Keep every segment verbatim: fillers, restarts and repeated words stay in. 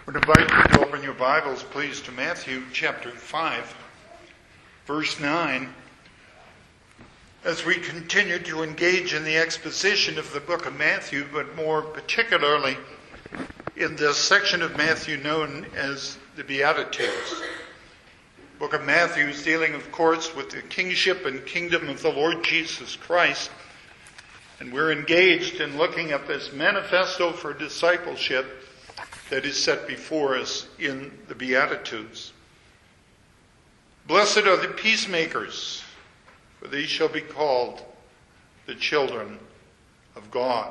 I would invite you to open your Bibles, please, to Matthew chapter five, verse nine, as we continue to engage in the exposition of the book of Matthew, but more particularly in this section of Matthew known as the Beatitudes. The book of Matthew is dealing, of course, with the kingship and kingdom of the Lord Jesus Christ, and we're engaged in looking at this manifesto for discipleship that is set before us in the Beatitudes. Blessed are the peacemakers, for they shall be called the children of God.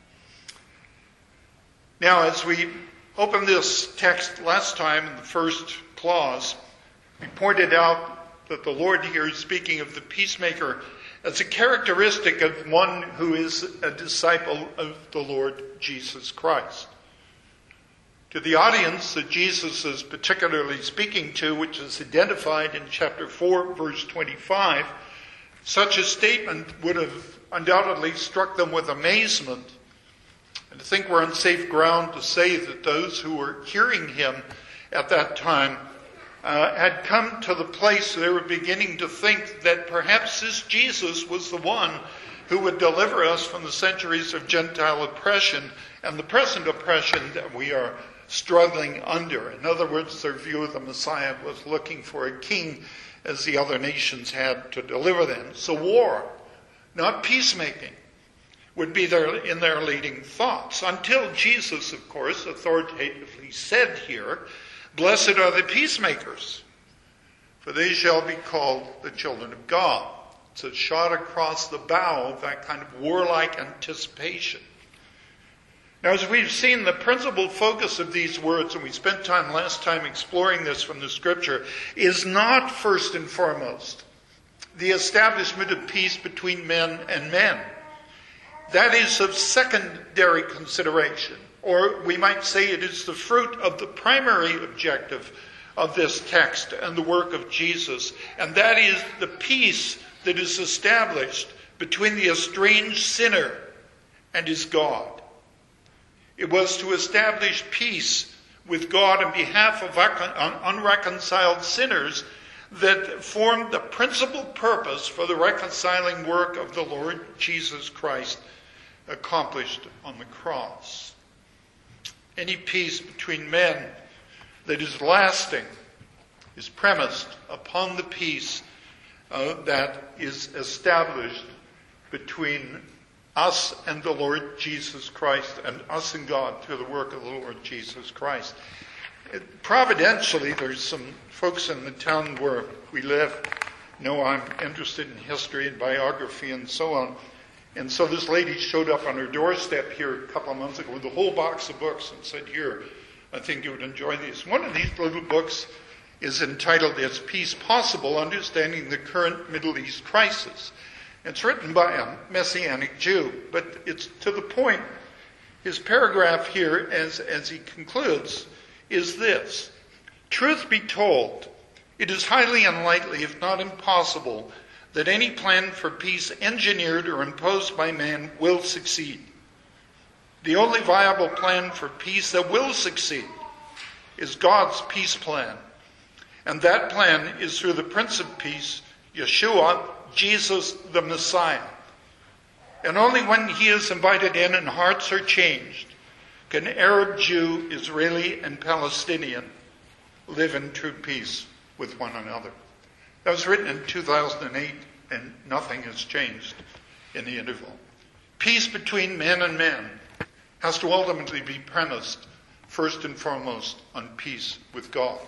Now, as we opened this text last time in the first clause, we pointed out that the Lord here is speaking of the peacemaker as a characteristic of one who is a disciple of the Lord Jesus Christ. To the audience that Jesus is particularly speaking to, which is identified in chapter four, verse twenty-five, such a statement would have undoubtedly struck them with amazement. And I think we're on safe ground to say that those who were hearing him at that time uh, had come to the place they were beginning to think that perhaps this Jesus was the one who would deliver us from the centuries of Gentile oppression and the present oppression that we are struggling under. In other words, their view of the Messiah was looking for a king as the other nations had to deliver them. So war, not peacemaking, would be their, in their leading thoughts. Until Jesus, of course, authoritatively said here, blessed are the peacemakers, for they shall be called the children of God. It's a shot across the bow of that kind of warlike anticipation. Now, as we've seen, the principal focus of these words, and we spent time last time exploring this from the scripture, is not first and foremost the establishment of peace between men and men. That is of secondary consideration, or we might say it is the fruit of the primary objective of this text and the work of Jesus, and that is the peace that is established between the estranged sinner and his God. It was to establish peace with God on behalf of unreconciled sinners that formed the principal purpose for the reconciling work of the Lord Jesus Christ accomplished on the cross. Any peace between men that is lasting is premised upon the peace uh, that is established between us and the Lord Jesus Christ, and us and God through the work of the Lord Jesus Christ. Providentially, there's some folks in the town where we live know I'm interested in history and biography and so on. And so this lady showed up on her doorstep here a couple of months ago with a whole box of books and said, here, I think you would enjoy these. One of these little books is entitled, Is Peace Possible? Understanding the Current Middle East Crisis. It's written by a Messianic Jew, but it's to the point. His paragraph here, as, as he concludes, is this. Truth be told, it is highly unlikely, if not impossible, that any plan for peace engineered or imposed by man will succeed. The only viable plan for peace that will succeed is God's peace plan. And that plan is through the Prince of Peace, Yeshua, Jesus the Messiah. And only when he is invited in and hearts are changed can Arab, Jew, Israeli, and Palestinian live in true peace with one another. That was written in two thousand eight, and nothing has changed in the interval. Peace between men and men has to ultimately be premised first and foremost on peace with God.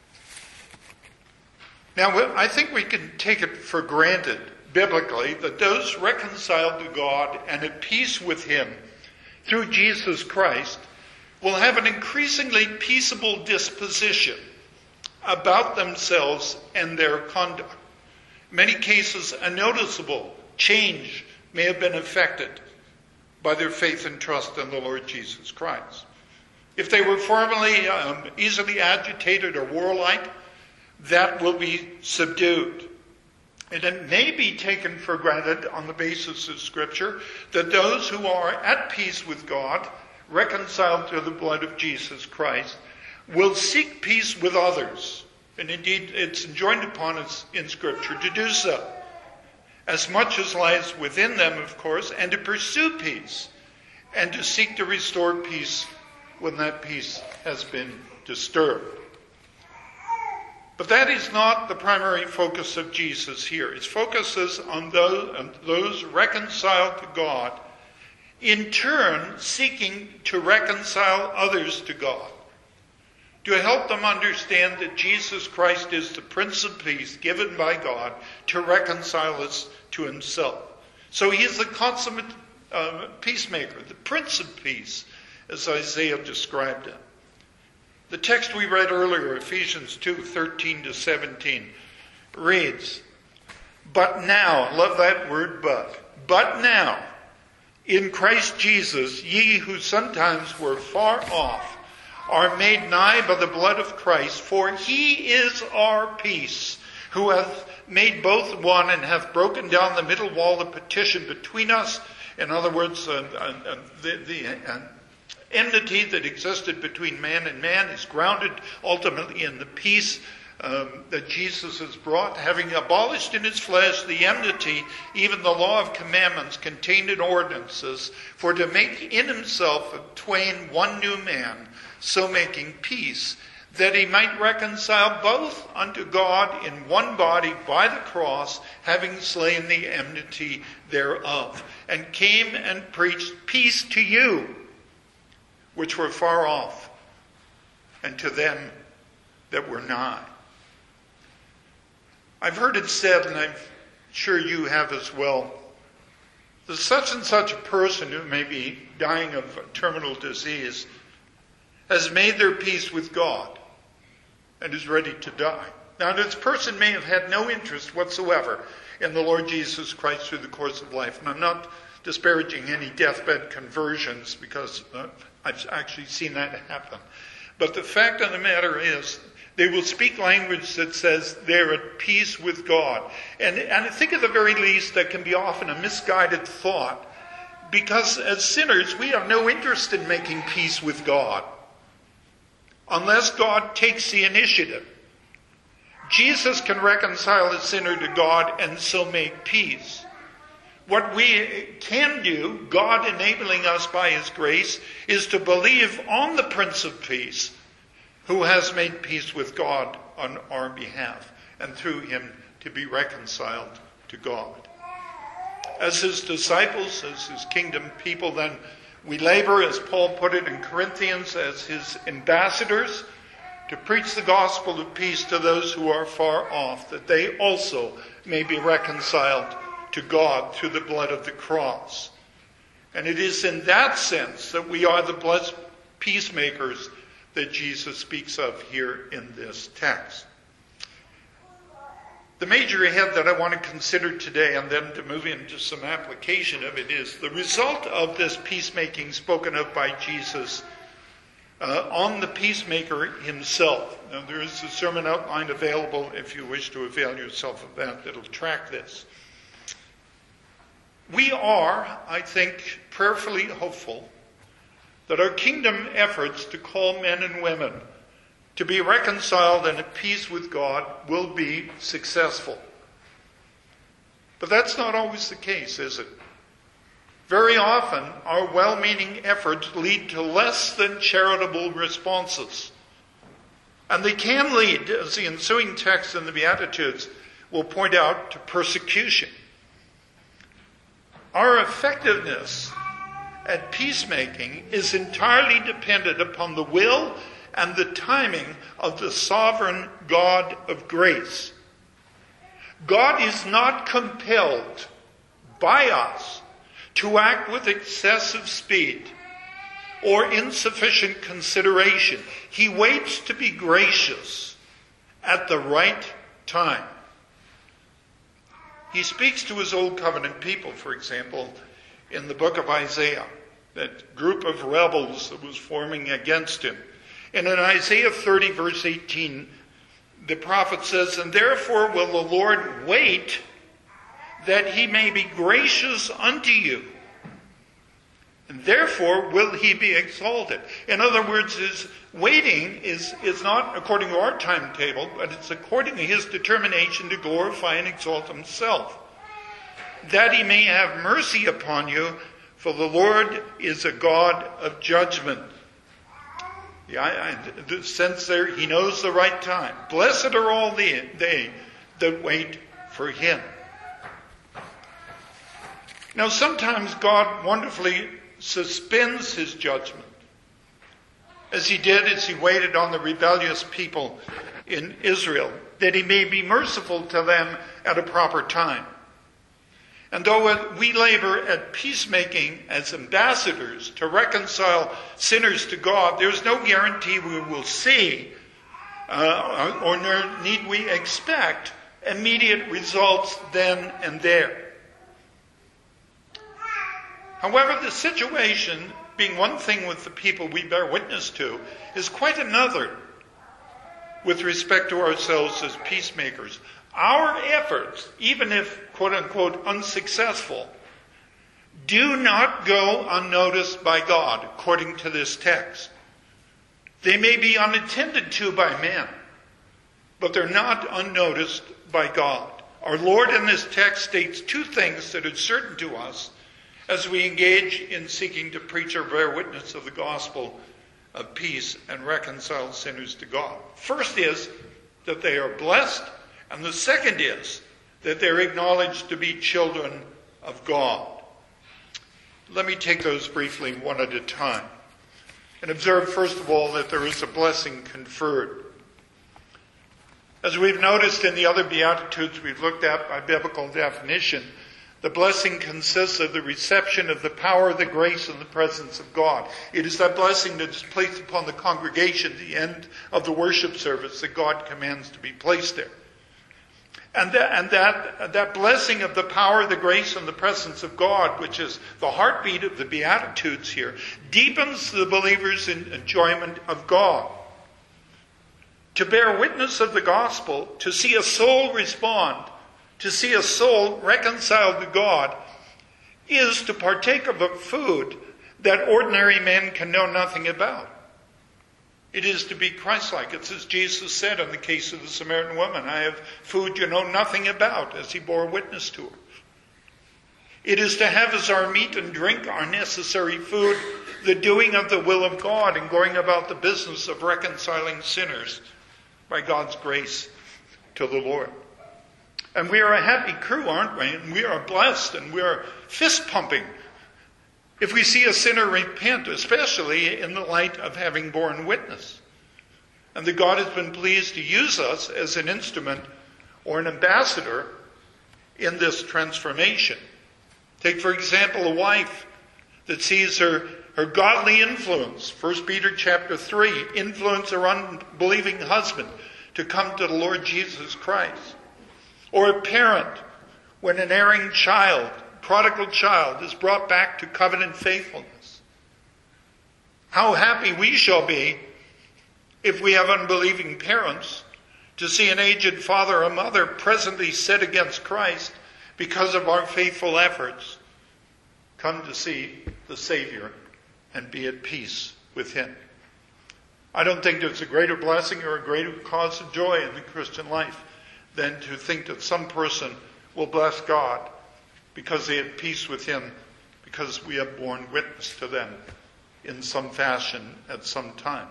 Now, I think we can take it for granted, biblically, that those reconciled to God and at peace with him through Jesus Christ will have an increasingly peaceable disposition about themselves and their conduct. In many cases, a noticeable change may have been effected by their faith and trust in the Lord Jesus Christ. If they were formerly um, easily agitated or warlike, that will be subdued. And it may be taken for granted on the basis of Scripture that those who are at peace with God, reconciled through the blood of Jesus Christ, will seek peace with others. And indeed, it's enjoined upon us in Scripture to do so, as much as lies within them, of course, and to pursue peace, and to seek to restore peace when that peace has been disturbed. But that is not the primary focus of Jesus here. His focus is on those, on those reconciled to God, in turn seeking to reconcile others to God, to help them understand that Jesus Christ is the Prince of Peace given by God to reconcile us to himself. So he is the consummate uh, peacemaker, the Prince of Peace, as Isaiah described him. The text we read earlier, Ephesians two, thirteen to seventeen, reads, "But now," I love that word, but, "but now, in Christ Jesus, ye who sometimes were far off, are made nigh by the blood of Christ, for he is our peace, who hath made both one, and hath broken down the middle wall of partition between us." In other words, uh, uh, uh, the, the uh, enmity that existed between man and man is grounded ultimately in the peace um, that Jesus has brought, having abolished in his flesh the enmity, even the law of commandments contained in ordinances, for to make in himself of twain one new man, so making peace, that he might reconcile both unto God in one body by the cross, having slain the enmity thereof, and came and preached peace to you, which were far off, and to them that were nigh. I've heard it said, and I'm sure you have as well, that such and such a person who may be dying of a terminal disease has made their peace with God and is ready to die. Now, this person may have had no interest whatsoever in the Lord Jesus Christ through the course of life. And I'm not disparaging any deathbed conversions, because uh, I've actually seen that happen. But the fact of the matter is, they will speak language that says they're at peace with God. And, and I think at the very least that can be often a misguided thought, because as sinners we have no interest in making peace with God unless God takes the initiative. Jesus can reconcile a sinner to God and so make peace. What we can do, God enabling us by his grace, is to believe on the Prince of Peace, who has made peace with God on our behalf, and through him to be reconciled to God. As his disciples, as his kingdom people, then we labor, as Paul put it in Corinthians, as his ambassadors, to preach the gospel of peace to those who are far off, that they also may be reconciled to God through the blood of the cross. And it is in that sense that we are the blessed peacemakers that Jesus speaks of here in this text. The major head that I want to consider today, and then to move into some application of it, is the result of this peacemaking spoken of by Jesus uh, on the peacemaker himself. Now, there is a sermon outline available if you wish to avail yourself of that that'll track this. We are, I think, prayerfully hopeful that our kingdom efforts to call men and women to be reconciled and at peace with God will be successful. But that's not always the case, is it? Very often, our well-meaning efforts lead to less than charitable responses. And they can lead, as the ensuing text in the Beatitudes will point out, to persecution. Our effectiveness at peacemaking is entirely dependent upon the will and the timing of the sovereign God of grace. God is not compelled by us to act with excessive speed or insufficient consideration. He waits to be gracious at the right time. He speaks to his Old Covenant people, for example, in the book of Isaiah, that group of rebels that was forming against him. And in Isaiah thirty, verse eighteen, the prophet says, "And therefore will the Lord wait, that he may be gracious unto you." and therefore will he be exalted. In other words, his waiting is, is not according to our timetable, but it's according to his determination to glorify and exalt himself. That he may have mercy upon you, for the Lord is a God of judgment. Yeah, I, I, the sense there, he knows the right time. Blessed are all they, they that wait for him. Now, sometimes God wonderfully suspends his judgment, as he did as he waited on the rebellious people in Israel, that he may be merciful to them at a proper time. And though we labor at peacemaking as ambassadors to reconcile sinners to God, there's no guarantee we will see, uh, or nor need we expect, immediate results then and there. However, the situation, being one thing with the people we bear witness to, is quite another with respect to ourselves as peacemakers. Our efforts, even if quote-unquote unsuccessful, do not go unnoticed by God, according to this text. They may be unattended to by men, but they're not unnoticed by God. Our Lord in this text states two things that are certain to us as we engage in seeking to preach or bear witness of the gospel of peace and reconcile sinners to God. First is that they are blessed, and the second is that they're acknowledged to be children of God. Let me take those briefly one at a time. And observe, first of all, that there is a blessing conferred. As we've noticed in the other Beatitudes we've looked at by biblical definition, the blessing consists of the reception of the power, the grace, and the presence of God. It is that blessing that is placed upon the congregation at the end of the worship service that God commands to be placed there. And that, and that, that blessing of the power, the grace, and the presence of God, which is the heartbeat of the Beatitudes here, deepens the believer's enjoyment of God. To bear witness of the gospel, to see a soul respond, to see a soul reconciled to God, is to partake of a food that ordinary men can know nothing about. It is to be Christ-like. It's as Jesus said in the case of the Samaritan woman, I have food you know nothing about, as he bore witness to her. It is to have as our meat and drink, our necessary food, the doing of the will of God and going about the business of reconciling sinners by God's grace to the Lord. And we are a happy crew, aren't we? And we are blessed, and we are fist-pumping if we see a sinner repent, especially in the light of having borne witness. And that God has been pleased to use us as an instrument or an ambassador in this transformation. Take, for example, a wife that sees her, her godly influence, First Peter chapter three, influence her unbelieving husband to come to the Lord Jesus Christ. Or a parent, when an erring child, prodigal child, is brought back to covenant faithfulness. How happy we shall be if we have unbelieving parents to see an aged father or mother presently set against Christ because of our faithful efforts come to see the Savior and be at peace with him. I don't think there's a greater blessing or a greater cause of joy in the Christian life than to think that some person will bless God because they have peace with him, because we have borne witness to them in some fashion at some time.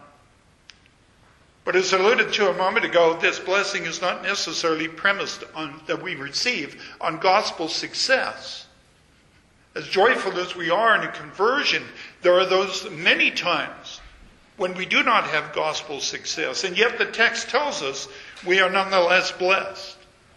But as I alluded to a moment ago, this blessing is not necessarily premised on that we receive on gospel success. As joyful as we are in a conversion, there are those many times when we do not have gospel success, and yet the text tells us we are nonetheless blessed.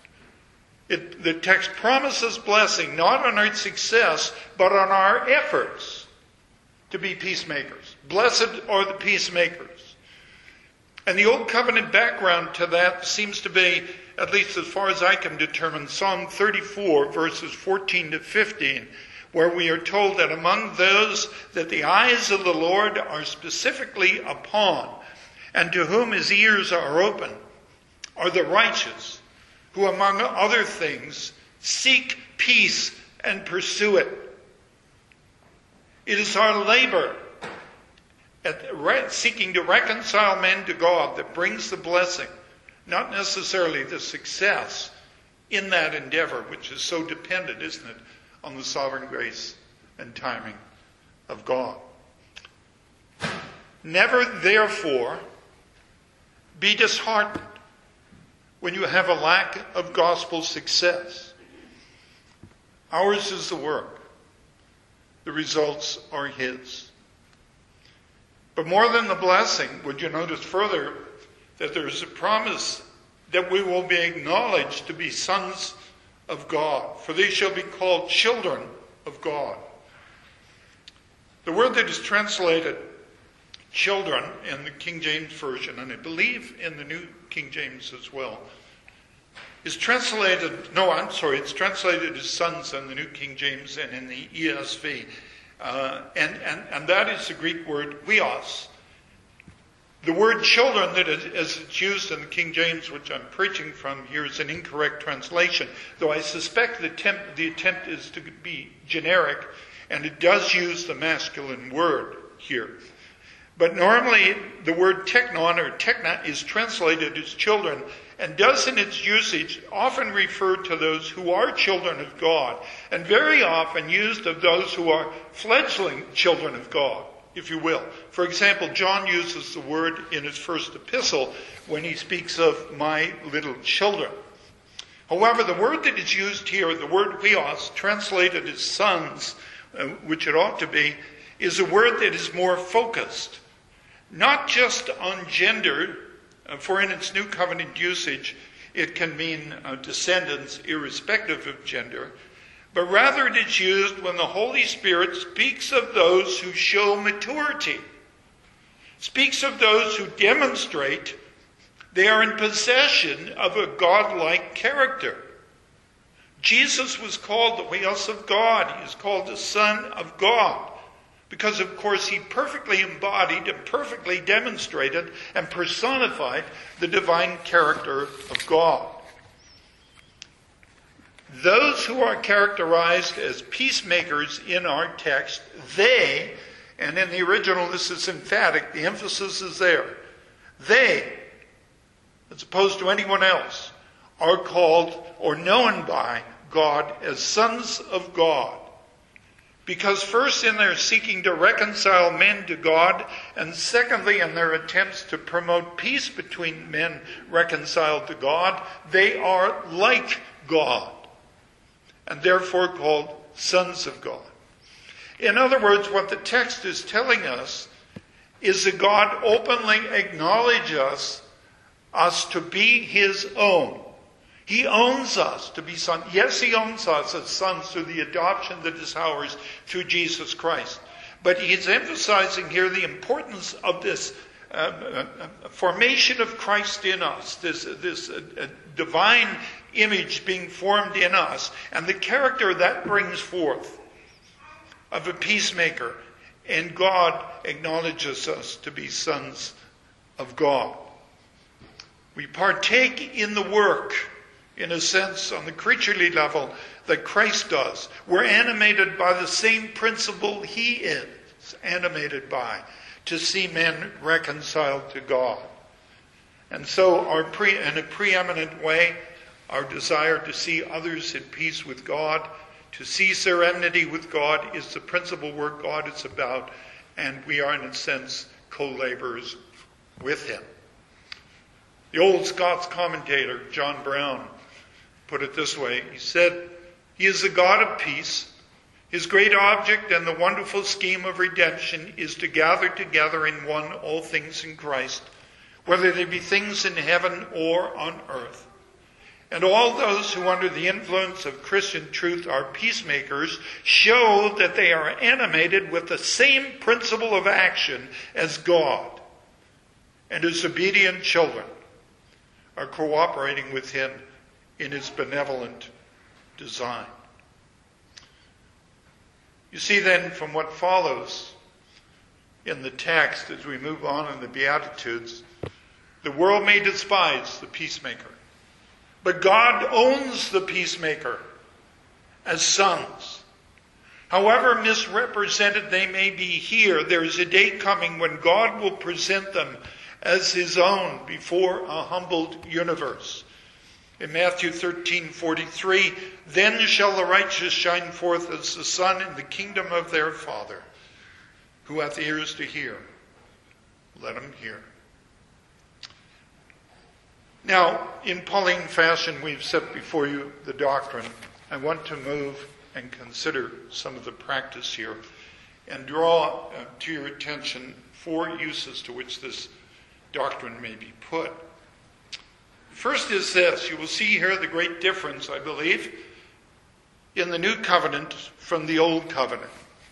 It, the text promises blessing not on our success, but on our efforts to be peacemakers. Blessed are the peacemakers. And the Old Covenant background to that seems to be, at least as far as I can determine, Psalm thirty-four, verses fourteen to fifteen, where we are told that among those that the eyes of the Lord are specifically upon, and to whom his ears are open, are the righteous, who among other things seek peace and pursue it. It is our labor at re- seeking to reconcile men to God that brings the blessing, not necessarily the success in that endeavor, which is so dependent, isn't it, on the sovereign grace and timing of God. Never, therefore, be disheartened when you have a lack of gospel success. Ours is the work. The results are His. But more than the blessing, would you notice further that there is a promise that we will be acknowledged to be sons of God, for they shall be called children of God. The word that is translated children in the King James Version, and I believe in the New King James as well, is translated, no, I'm sorry, it's translated as sons in the New King James and in the E S V. Uh, and, and, and that is the Greek word huios. The word children, that is, as it's used in the King James, which I'm preaching from here, is an incorrect translation, though I suspect the attempt, the attempt is to be generic, and it does use the masculine word here. But normally the word teknon or tekna is translated as children, and does in its usage often refer to those who are children of God, and very often used of those who are fledgling children of God, if you will. For example, John uses the word in his first epistle when he speaks of my little children. However, the word that is used here, the word huios, translated as sons, uh, which it ought to be, is a word that is more focused, not just on gender. Uh, for in its New Covenant usage, it can mean uh, descendants irrespective of gender, but rather it is used when the Holy Spirit speaks of those who show maturity, speaks of those who demonstrate they are in possession of a godlike character. Jesus was called the huios of God. He is called the Son of God. Because, of course, he perfectly embodied and perfectly demonstrated and personified the divine character of God. Those who are characterized as peacemakers in our text, they, and in the original this is emphatic, the emphasis is there, they, as opposed to anyone else, are called or known by God as sons of God. Because first in their seeking to reconcile men to God, and secondly in their attempts to promote peace between men reconciled to God, they are like God, and therefore called sons of God. In other words, what the text is telling us is that God openly acknowledges us, us to be His own. He owns us to be sons. Yes, He owns us as sons through the adoption that is ours through Jesus Christ. But He's emphasizing here the importance of this uh, uh, formation of Christ in us, this, this uh, uh, divine image being formed in us, and the character that brings forth of a peacemaker. And God acknowledges us to be sons of God. We partake in the work, in a sense, on the creaturely level that Christ does. We're animated by the same principle He is animated by, to see men reconciled to God. And so, our pre- in a preeminent way, our desire to see others in peace with God, to cease their enmity with God, is the principal work God is about, and we are, in a sense, co-laborers with Him. The old Scots commentator, John Brown, put it this way. He said, He is the God of peace. His great object and the wonderful scheme of redemption is to gather together in one all things in Christ, whether they be things in heaven or on earth. And all those who under the influence of Christian truth are peacemakers show that they are animated with the same principle of action as God, and as obedient children are cooperating with Him in His benevolent design. You see then from what follows in the text as we move on in the Beatitudes, the world may despise the peacemaker, but God owns the peacemaker as sons. However misrepresented they may be here, there is a day coming when God will present them as his own before a humbled universe. In Matthew thirteen forty-three, then shall the righteous shine forth as the sun in the kingdom of their Father. Who hath ears to hear, let him hear. Now, in Pauline fashion, we've set before you the doctrine. I want to move and consider some of the practice here and draw uh, to your attention four uses to which this doctrine may be put. First is this. You will see here the great difference, I believe, in the new covenant from the old covenant.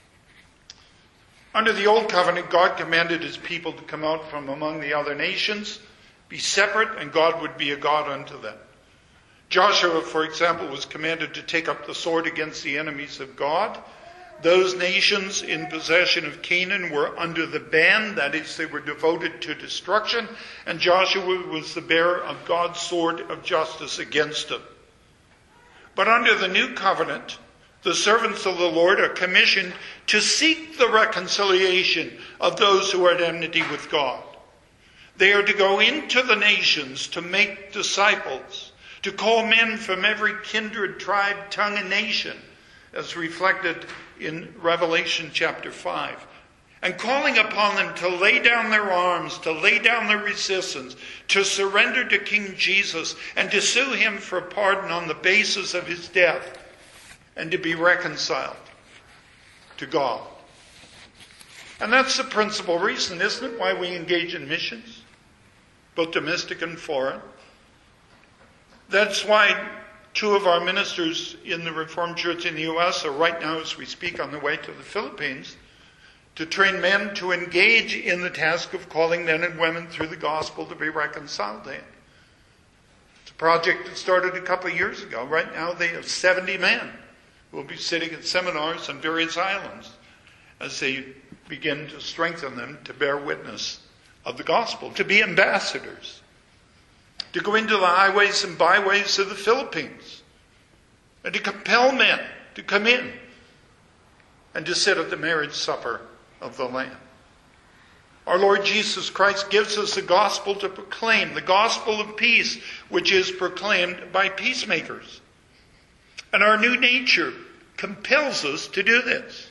Under the old covenant, God commanded his people to come out from among the other nations, be separate, and God would be a God unto them. Joshua, for example, was commanded to take up the sword against the enemies of God. Those nations in possession of Canaan were under the ban, that is, they were devoted to destruction, and Joshua was the bearer of God's sword of justice against them. But under the new covenant, the servants of the Lord are commissioned to seek the reconciliation of those who are at enmity with God. They are to go into the nations to make disciples, to call men from every kindred, tribe, tongue, and nation, as reflected in Revelation chapter five, and calling upon them to lay down their arms, to lay down their resistance, to surrender to King Jesus, and to sue him for pardon on the basis of his death, and to be reconciled to God. And that's the principal reason, isn't it, why we engage in missions, both domestic and foreign. That's why two of our ministers in the Reformed Church in the U S are right now, as we speak, on the way to the Philippines to train men to engage in the task of calling men and women through the gospel to be reconciled to him. It's a project that started a couple of years ago. Right now they have seventy men who will be sitting at seminars on various islands as they begin to strengthen them to bear witness of the gospel, to be ambassadors, to go into the highways and byways of the Philippines, and to compel men to come in and to sit at the marriage supper of the Lamb. Our Lord Jesus Christ gives us the gospel to proclaim, the gospel of peace, which is proclaimed by peacemakers. And our new nature compels us to do this.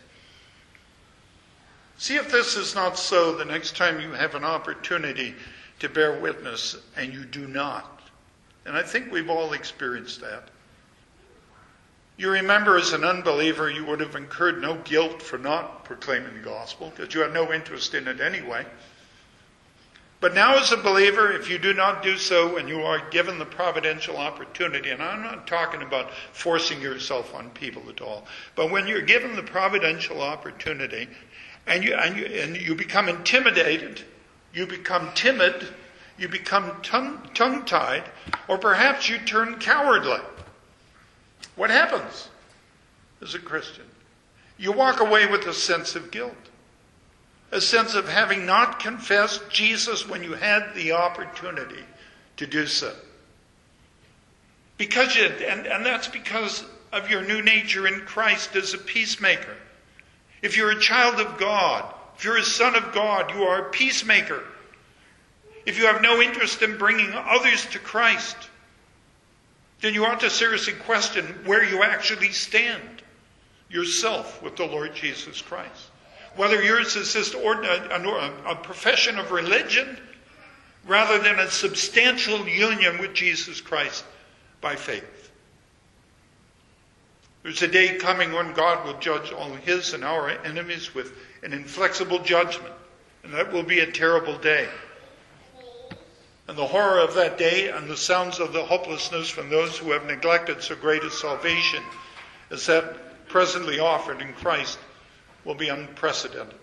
See if this is not so the next time you have an opportunity to bear witness and you do not. And I think we've all experienced that. You remember as an unbeliever you would have incurred no guilt for not proclaiming the gospel because you had no interest in it anyway. But now as a believer, if you do not do so and you are given the providential opportunity, and I'm not talking about forcing yourself on people at all, but when you're given the providential opportunity and you, and you, and you become intimidated, you become timid, you become tongue, tongue-tied, or perhaps you turn cowardly. What happens as a Christian? You walk away with a sense of guilt, a sense of having not confessed Jesus when you had the opportunity to do so. Because you, and, and that's because of your new nature in Christ as a peacemaker. If you're a child of God, if you're a son of God, you are a peacemaker. If you have no interest in bringing others to Christ, then you ought to seriously question where you actually stand yourself with the Lord Jesus Christ. Whether yours is just a, a profession of religion rather than a substantial union with Jesus Christ by faith. There's a day coming when God will judge all his and our enemies with an inflexible judgment. And that will be a terrible day. And the horror of that day and the sounds of the hopelessness from those who have neglected so great a salvation as that presently offered in Christ will be unprecedented.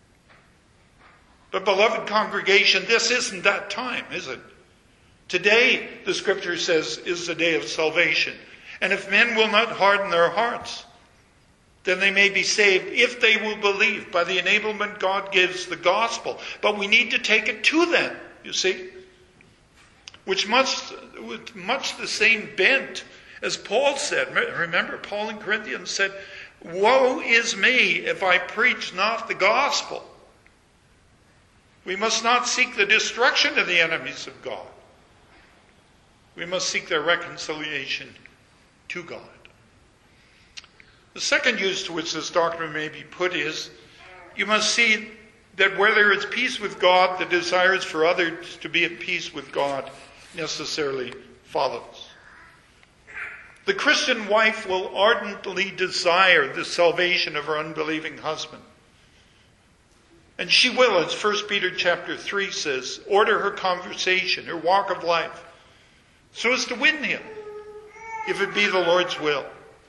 But beloved congregation, this isn't that time, is it? Today, the scripture says, is the day of salvation. And if men will not harden their hearts, then they may be saved if they will believe by the enablement God gives the gospel. But we need to take it to them, you see. Which much, with much the same bent as Paul said. Remember, Paul in Corinthians said, Woe is me if I preach not the gospel. We must not seek the destruction of the enemies of God. We must seek their reconciliation to God. The second use to which this doctrine may be put is, you must see that where there is peace with God, the desires for others to be at peace with God necessarily follows. The Christian wife will ardently desire the salvation of her unbelieving husband. And she will, as First Peter chapter three says, order her conversation, her walk of life, so as to win him, if it be the Lord's will.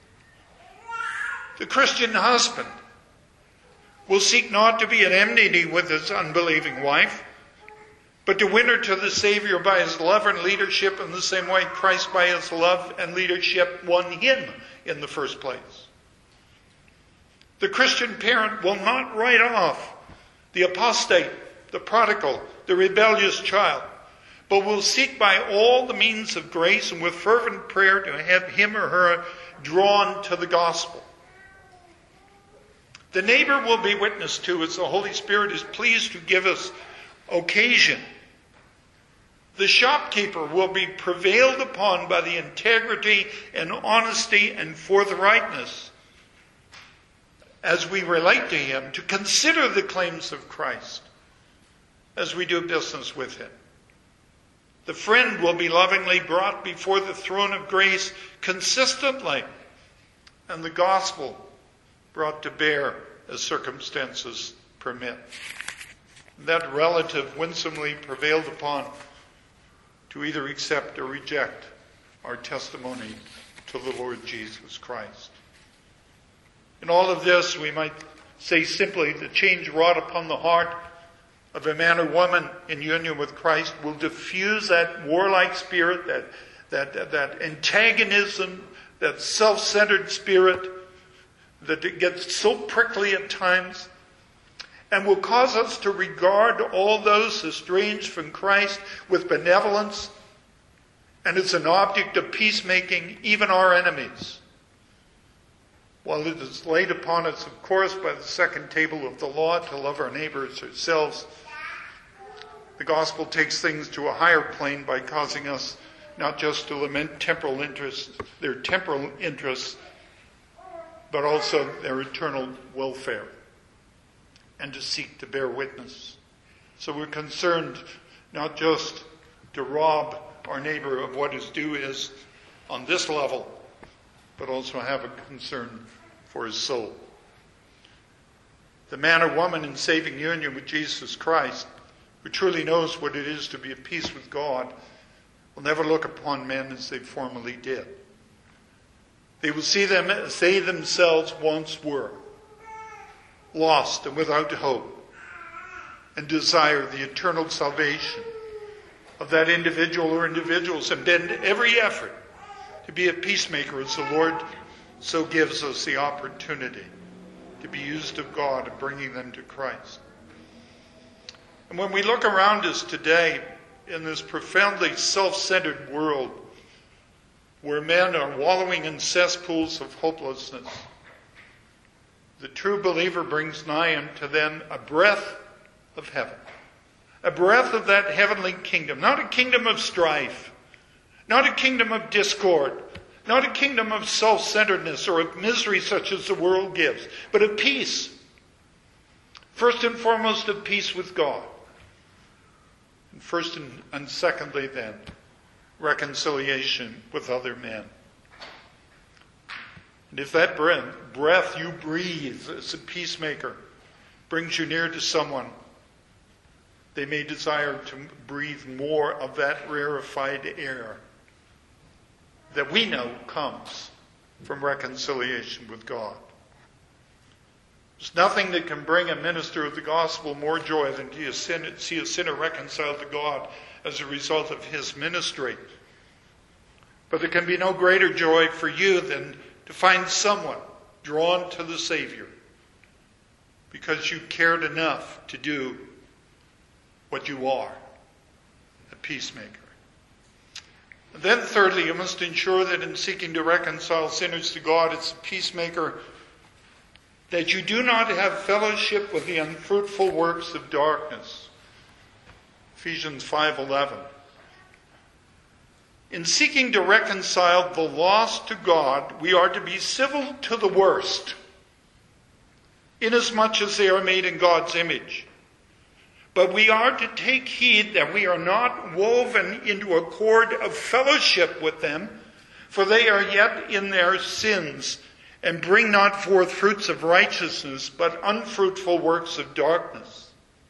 The Christian husband will seek not to be at enmity with his unbelieving wife, but to win her to the Savior by his love and leadership in the same way Christ by his love and leadership won him in the first place. The Christian parent will not write off the apostate, the prodigal, the rebellious child, but will seek by all the means of grace and with fervent prayer to have him or her drawn to the gospel. The neighbor will be witnessed to as the Holy Spirit is pleased to give us occasion. The shopkeeper will be prevailed upon by the integrity and honesty and forthrightness as we relate to him to consider the claims of Christ as we do business with him. The friend will be lovingly brought before the throne of grace consistently, and the gospel brought to bear as circumstances permit. That relative winsomely prevailed upon to either accept or reject our testimony to the Lord Jesus Christ. In all of this, we might say simply, the change wrought upon the heart of a man or woman in union with Christ will diffuse that warlike spirit, that, that, that antagonism, that self-centered spirit that it gets so prickly at times, and will cause us to regard all those estranged from Christ with benevolence, and as an object of peacemaking, even our enemies. While it is laid upon us, of course, by the second table of the law to love our neighbors ourselves, the gospel takes things to a higher plane by causing us not just to lament temporal interests, their temporal interests, but also their eternal welfare, and to seek to bear witness. So we're concerned not just to rob our neighbor of what his due is on this level, but also have a concern for his soul. The man or woman in saving union with Jesus Christ, who truly knows what it is to be at peace with God, will never look upon men as they formerly did. They will see them as they themselves once were, lost and without hope, and desire the eternal salvation of that individual or individuals, and bend every effort to be a peacemaker as the Lord so gives us the opportunity to be used of God in bringing them to Christ. And when we look around us today in this profoundly self-centered world where men are wallowing in cesspools of hopelessness, the true believer brings nigh unto them a breath of heaven, a breath of that heavenly kingdom, not a kingdom of strife, not a kingdom of discord, not a kingdom of self-centeredness or of misery such as the world gives, but of peace. First and foremost, of peace with God. And first and, and secondly then, reconciliation with other men. And if that breath, breath you breathe as a peacemaker brings you near to someone, they may desire to breathe more of that rarefied air that we know comes from reconciliation with God. There's nothing that can bring a minister of the gospel more joy than to see a sinner reconciled to God as a result of his ministry. But there can be no greater joy for you than to find someone drawn to the Savior because you cared enough to do what you are, a peacemaker. And then thirdly, you must ensure that in seeking to reconcile sinners to God, it's a peacemaker that you do not have fellowship with the unfruitful works of darkness. Ephesians five eleven. In seeking to reconcile the lost to God, we are to be civil to the worst, inasmuch as they are made in God's image. But we are to take heed that we are not woven into a cord of fellowship with them, for they are yet in their sins, and bring not forth fruits of righteousness, but unfruitful works of darkness.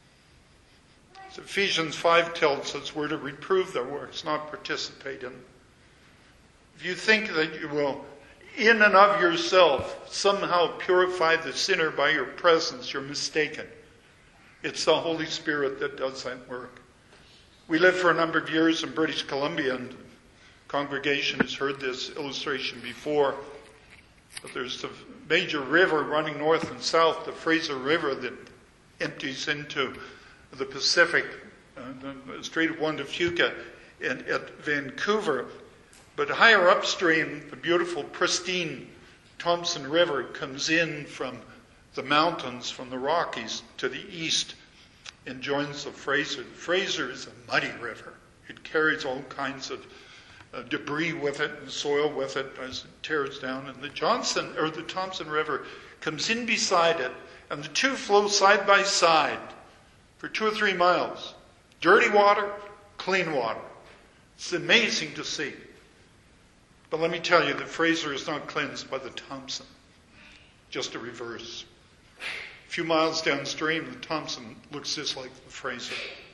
As Ephesians five tells us, we're to reprove their works, not participate in them. If you think that you will, in and of yourself, somehow purify the sinner by your presence, you're mistaken. It's the Holy Spirit that does that work. We lived for a number of years in British Columbia, and the congregation has heard this illustration before. But there's a major river running north and south, the Fraser River, that empties into the Pacific, uh, the Strait of Juan de Fuca in, at Vancouver. But higher upstream, the beautiful, pristine Thompson River comes in from the mountains, from the Rockies to the east, and joins the Fraser. The Fraser is a muddy river. It carries all kinds of uh, debris with it and soil with it as it tears down. And the Johnson or the Thompson River comes in beside it, and the two flow side by side for two or three miles. Dirty water, clean water. It's amazing to see. But let me tell you, the Fraser is not cleansed by the Thompson. Just a reverse. A few miles downstream, the Thompson looks just like the Fraser.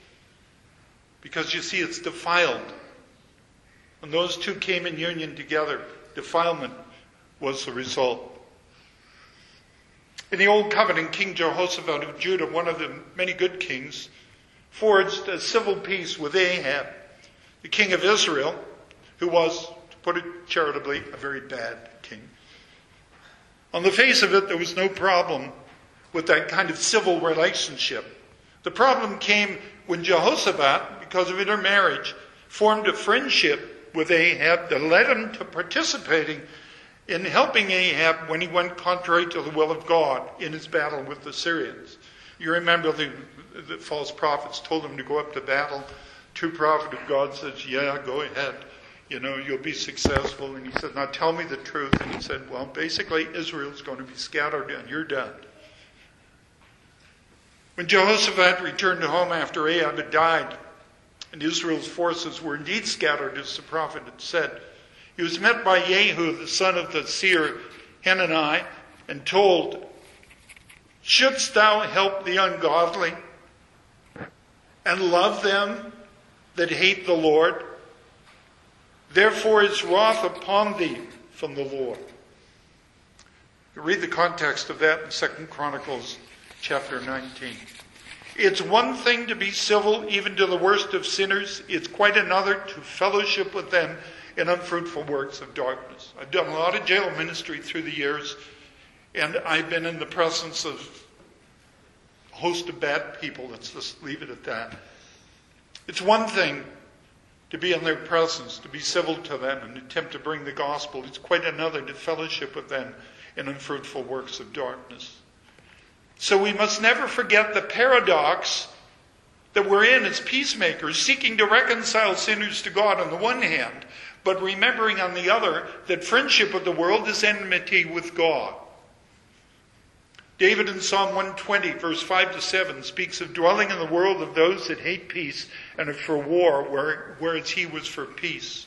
Because you see, it's defiled. When those two came in union together, defilement was the result. In the Old Covenant, King Jehoshaphat of Judah, one of the many good kings, forged a civil peace with Ahab, the king of Israel, who was, to put it charitably, a very bad king. On the face of it, there was no problem with that kind of civil relationship. The problem came when Jehoshaphat, because of intermarriage, formed a friendship with Ahab that led him to participating in helping Ahab when he went contrary to the will of God in his battle with the Syrians. You remember the, the false prophets told him to go up to battle. True prophet of God says, yeah, go ahead. You know, you'll be successful. And he said, now tell me the truth. And he said, well, basically Israel's going to be scattered and you're done. When Jehoshaphat returned home after Ahab had died, and Israel's forces were indeed scattered, as the prophet had said, he was met by Jehu, the son of the seer Hanani, and told, shouldst thou help the ungodly and love them that hate the Lord? Therefore is wrath upon thee from the Lord. You read the context of that in Second Chronicles chapter nineteen. It's one thing to be civil even to the worst of sinners. It's quite another to fellowship with them in unfruitful works of darkness. I've done a lot of jail ministry through the years, and I've been in the presence of a host of bad people. Let's just leave it at that. It's one thing to be in their presence, to be civil to them and attempt to bring the gospel. It's quite another to fellowship with them in unfruitful works of darkness. So we must never forget the paradox that we're in as peacemakers, seeking to reconcile sinners to God on the one hand, but remembering on the other that friendship with the world is enmity with God. David in Psalm one twenty, verse five to seven, speaks of dwelling in the world of those that hate peace and are for war, whereas he was for peace.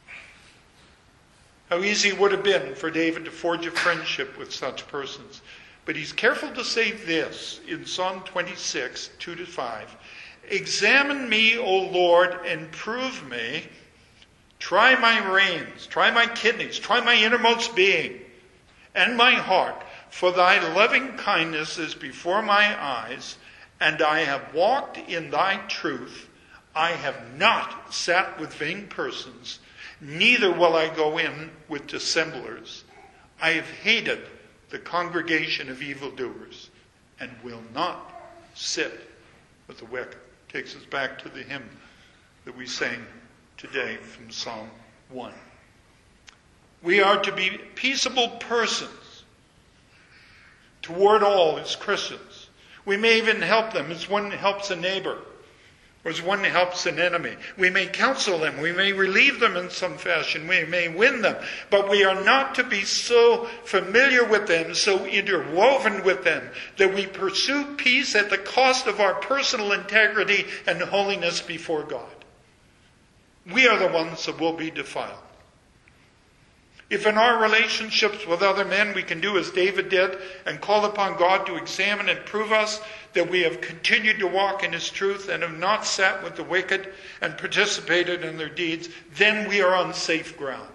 How easy it would have been for David to forge a friendship with such persons. But he's careful to say this in Psalm twenty-six, two to five. Examine me, O Lord, and prove me. Try my reins, try my kidneys, try my innermost being and my heart. For thy loving kindness is before my eyes, and I have walked in thy truth. I have not sat with vain persons, neither will I go in with dissemblers. I have hated the congregation of evildoers, and will not sit with the wicked. Takes us back to the hymn that we sang today from Psalm one. We are to be peaceable persons, toward all as Christians. We may even help them as one helps a neighbor, or as one helps an enemy. We may counsel them. We may relieve them in some fashion. We may win them. But we are not to be so familiar with them, so interwoven with them, that we pursue peace at the cost of our personal integrity and holiness before God. We are the ones that will be defiled. If in our relationships with other men we can do as David did and call upon God to examine and prove us that we have continued to walk in His truth and have not sat with the wicked and participated in their deeds, then we are on safe ground.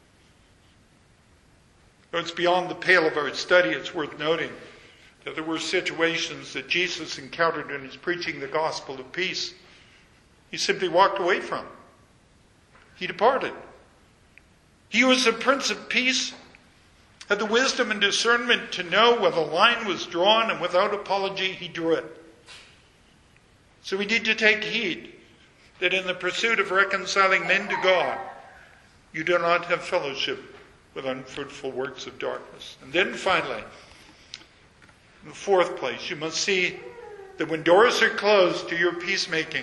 Though it's beyond the pale of our study, it's worth noting that there were situations that Jesus encountered in His preaching the gospel of peace He simply walked away from. He departed. He was the Prince of Peace, had the wisdom and discernment to know when the line was drawn, and without apology he drew it. So we need to take heed that in the pursuit of reconciling men to God, you do not have fellowship with unfruitful works of darkness. And then finally, in the fourth place, you must see that when doors are closed to your peacemaking,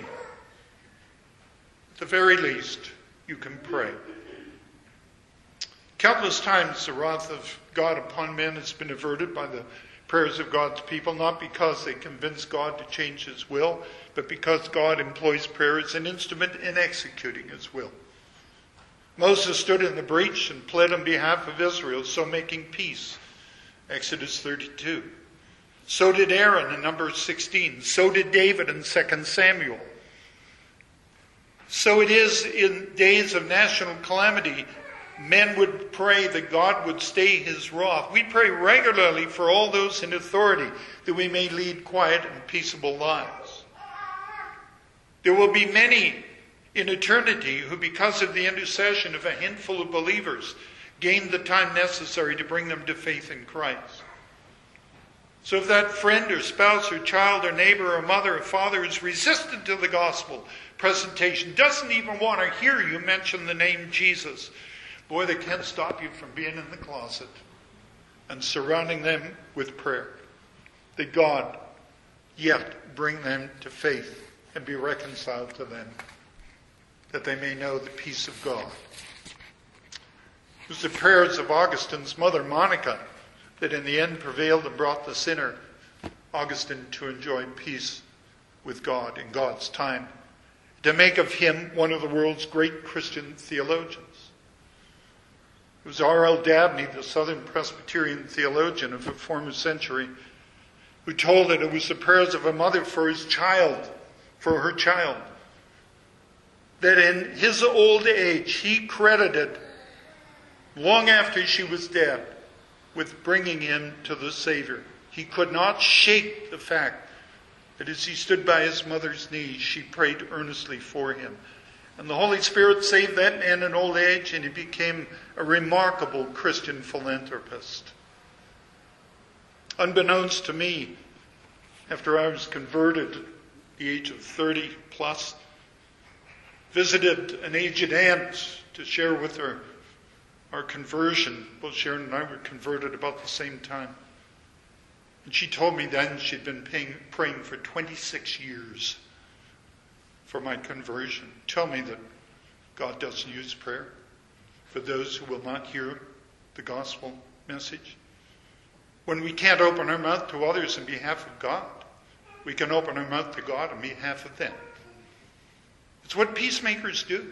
at the very least, you can pray. Countless times the wrath of God upon men has been averted by the prayers of God's people, not because they convince God to change His will, but because God employs prayer as an instrument in executing His will. Moses stood in the breach and pled on behalf of Israel, so making peace. Exodus thirty-two. So did Aaron in Numbers sixteen. So did David in Second Samuel. So it is in days of national calamity, men would pray that God would stay His wrath. We pray regularly for all those in authority that we may lead quiet and peaceable lives. There will be many in eternity who, because of the intercession of a handful of believers, gain the time necessary to bring them to faith in Christ. So if that friend or spouse or child or neighbor or mother or father is resistant to the gospel presentation, doesn't even want to hear you mention the name Jesus, boy, they can't stop you from being in the closet and surrounding them with prayer. That God yet bring them to faith and be reconciled to them, that they may know the peace of God. It was the prayers of Augustine's mother, Monica, that in the end prevailed and brought the sinner, Augustine, to enjoy peace with God in God's time, to make of him one of the world's great Christian theologians. It was R L Dabney, the Southern Presbyterian theologian of a former century, who told that it was the prayers of a mother for his child, for her child, that in his old age he credited, long after she was dead, with bringing him to the Savior. He could not shake the fact that as he stood by his mother's knees, she prayed earnestly for him. And the Holy Spirit saved that man in old age, and he became a remarkable Christian philanthropist. Unbeknownst to me, after I was converted at the age of thirty plus, visited an aged aunt to share with her our conversion. Both Sharon and I were converted about the same time. And she told me then she'd been paying, praying for twenty-six years for my conversion. Tell me that God doesn't use prayer for those who will not hear the gospel message. When we can't open our mouth to others in behalf of God, we can open our mouth to God on behalf of them. It's what peacemakers do.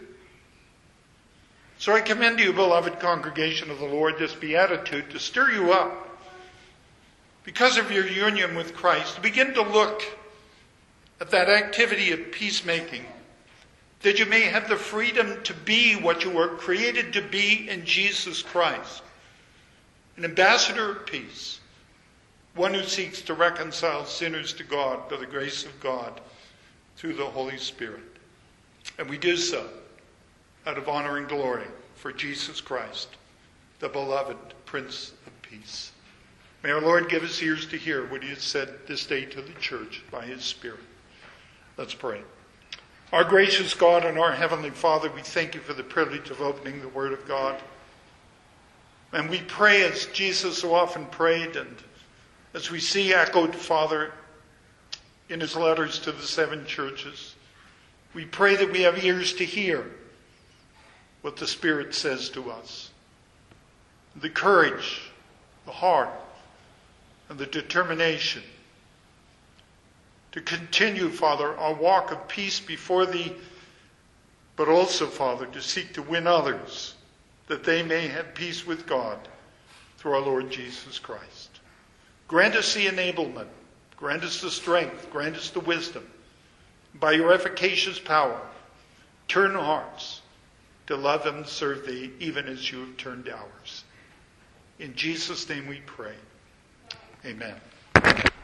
So I commend you, beloved congregation of the Lord, this beatitude to stir you up, because of your union with Christ, to begin to look at that activity of peacemaking, that you may have the freedom to be what you were created to be in Jesus Christ, an ambassador of peace, one who seeks to reconcile sinners to God by the grace of God through the Holy Spirit. And we do so out of honor and glory for Jesus Christ, the beloved Prince of Peace. May our Lord give us ears to hear what He has said this day to the church by His Spirit. Let's pray. Our gracious God and our Heavenly Father, we thank You for the privilege of opening the Word of God. And we pray as Jesus so often prayed, and as we see echoed, Father, in his letters to the seven churches. We pray that we have ears to hear what the Spirit says to us. The courage, the heart, and the determination to continue, Father, our walk of peace before thee, but also, Father, to seek to win others, that they may have peace with God through our Lord Jesus Christ. Grant us the enablement, grant us the strength, grant us the wisdom. By your efficacious power, turn hearts to love and serve thee, even as you have turned ours. In Jesus' name we pray. Amen.